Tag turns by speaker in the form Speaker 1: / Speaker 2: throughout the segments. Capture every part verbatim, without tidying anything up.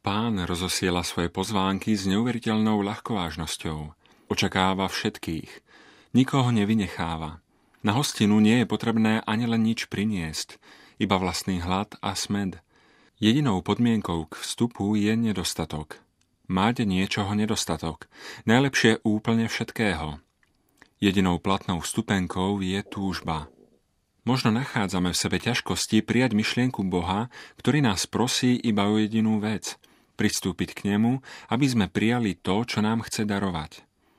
Speaker 1: Pán rozosiela svoje pozvánky s neuveriteľnou ľahkovážnosťou. Očakáva všetkých. Nikoho nevynecháva. Na hostinu nie je potrebné ani len nič priniesť, iba vlastný hlad a smäd. Jedinou podmienkou k vstupu je nedostatok. Máte niečoho nedostatok, najlepšie úplne všetkého. Jedinou platnou vstupenkou je túžba. Možno nachádzame v sebe ťažkosti prijať myšlienku Boha, ktorý nás prosí iba o jedinú vec, pristúpiť k nemu, aby sme prijali to, čo nám chce darovať.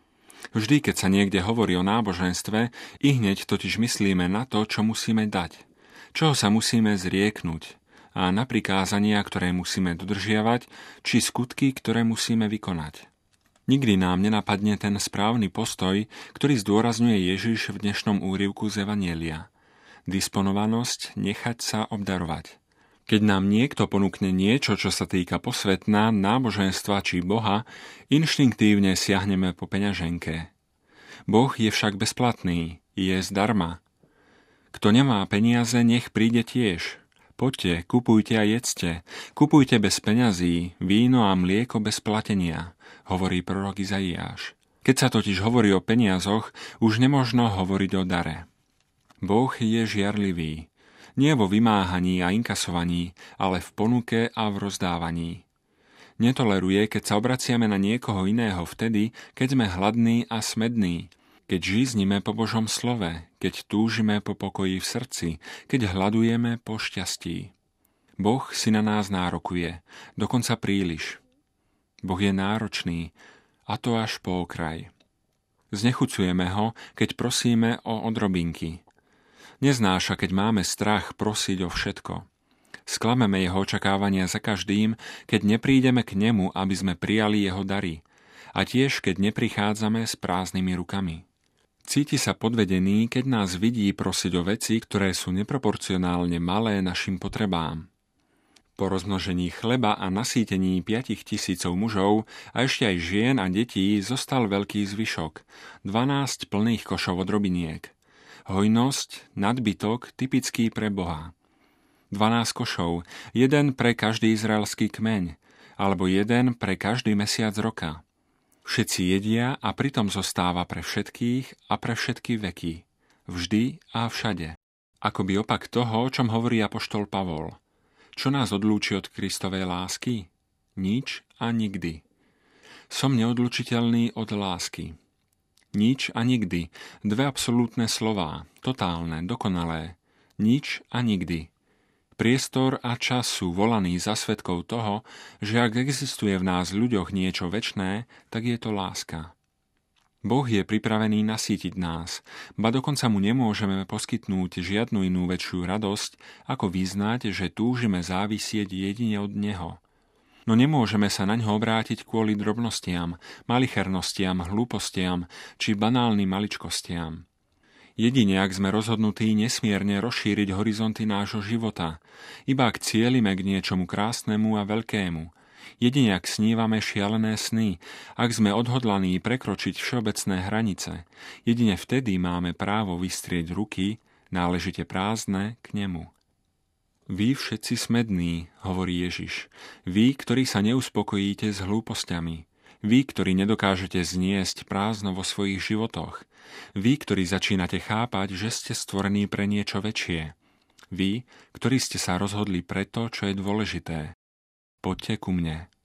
Speaker 1: Vždy, keď sa niekde hovorí o náboženstve, ihneď totiž myslíme na to, čo musíme dať, čoho sa musíme zrieknúť a na prikázania, ktoré musíme dodržiavať, či skutky, ktoré musíme vykonať. Nikdy nám nenapadne ten správny postoj, ktorý zdôrazňuje Ježiš v dnešnom úryvku z Evanjelia. Disponovanosť nechať sa obdarovať. Keď nám niekto ponúkne niečo, čo sa týka posvetná, náboženstva či Boha, inštinktívne siahneme po peňaženke. Boh je však bezplatný, je zdarma. Kto nemá peniaze, nech príde tiež. Poďte, kupujte a jedzte, kupujte bez peňazí, víno a mlieko bez platenia, hovorí prorok Izaiáš. Keď sa totiž hovorí o peniazoch, už nemožno hovoriť o dare. Boh je žiarlivý. Nie vo vymáhaní a inkasovaní, ale v ponuke a v rozdávaní. Netoleruje, keď sa obraciame na niekoho iného vtedy, keď sme hladní a smední, keď žíznime po Božom slove, keď túžime po pokoji v srdci, keď hľadujeme po šťastí. Boh si na nás nárokuje, dokonca príliš. Boh je náročný, a to až po okraj. Znechucujeme ho, keď prosíme o odrobinky. Neznáša, keď máme strach prosiť o všetko. Sklameme jeho očakávania za každým, keď neprídeme k nemu, aby sme prijali jeho dary, a tiež keď neprichádzame s prázdnymi rukami. Cíti sa podvedený, keď nás vidí prosiť o veci, ktoré sú neproporcionálne malé našim potrebám. Po rozmnožení chleba a nasýtení piatich tisícov mužov a ešte aj žien a detí zostal veľký zvyšok, dvanásť plných košov odrobiniek. Hojnosť, nadbytok, typický pre Boha. dvanásť košov, jeden pre každý izraelský kmeň, alebo jeden pre každý mesiac roka. Všetci jedia a pritom zostáva pre všetkých a pre všetky veky. Vždy a všade. Akoby opak toho, o čom hovorí apoštol Pavol. Čo nás odlúči od Kristovej lásky? Nič a nikdy. Som neodlučiteľný od lásky. Nič a nikdy. Dve absolútne slová, totálne, dokonalé. Nič a nikdy. Priestor a čas sú volaní za svedkov toho, že ak existuje v nás ľuďoch niečo večné, tak je to láska. Boh je pripravený nasýtiť nás, ba dokonca mu nemôžeme poskytnúť žiadnu inú väčšiu radosť, ako vyznať, že túžime závisieť jedine od neho. No nemôžeme sa na ňo obrátiť kvôli drobnostiam, malichernostiam, hlúpostiam či banálnym maličkostiam. Jedine, ak sme rozhodnutí nesmierne rozšíriť horizonty nášho života, iba ak cielime k niečomu krásnemu a veľkému, jedine ak snívame šialené sny, ak sme odhodlaní prekročiť všeobecné hranice, jedine vtedy máme právo vystrieť ruky, náležite prázdne, k nemu. Vy všetci smední, hovorí Ježiš, vy, ktorí sa neuspokojíte s hlúpostiami, vy, ktorí nedokážete zniesť prázdno vo svojich životoch, vy, ktorí začínate chápať, že ste stvorení pre niečo väčšie, vy, ktorí ste sa rozhodli pre to, čo je dôležité. Poďte ku mne.